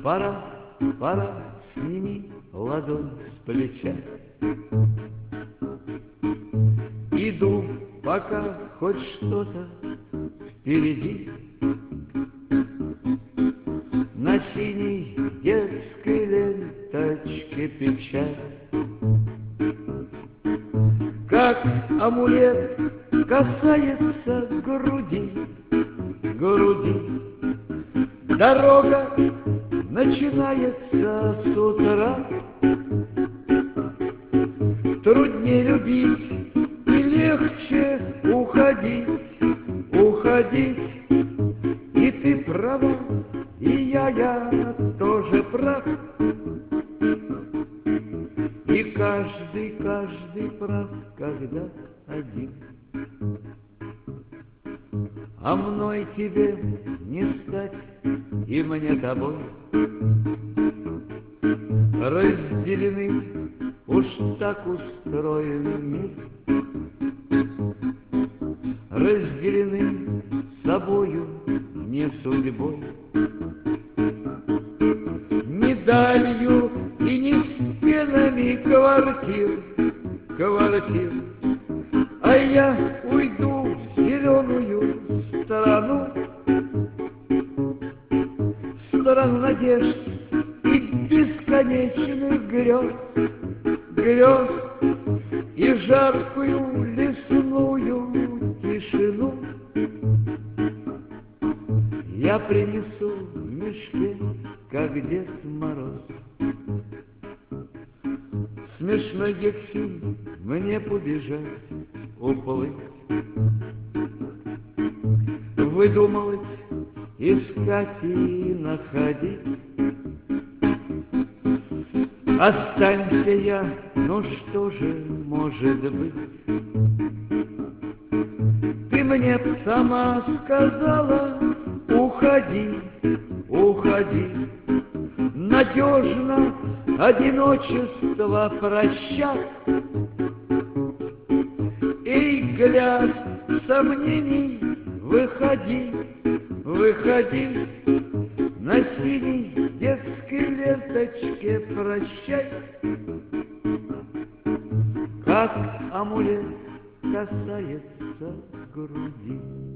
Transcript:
Пора, пора, сними ладонь с плеча. Иду, пока хоть что-то впереди. На синей детской ленточке печаль, как амулет касается груди, груди. Дорога начинается с утра. Труднее любить и легче уходить, уходить. И ты права, и я тоже прав. И каждый прав, когда один. А мной тебе не стать, и мне тобой. Разделены, уж так устроен мир. Разделены собою, не судьбой, не далью и не стенами квартир, квартир. А я уйду в зеленую страну, страну надежд и бесконечных грез, грез, и жаркую лесную тишину. Я принесу в мешке, как Дед Мороз. Смешной Дельфин, мне побежать, уплыть, выдумывать, искать и находить. Останься я, ну что же может быть? Ты мне б сама сказала: уходи, уходи. Надежно одиночество прощать. И, глядь, сомнений, выходи, выходи. На синей детской ленточке прощай. Как амулет касается груди.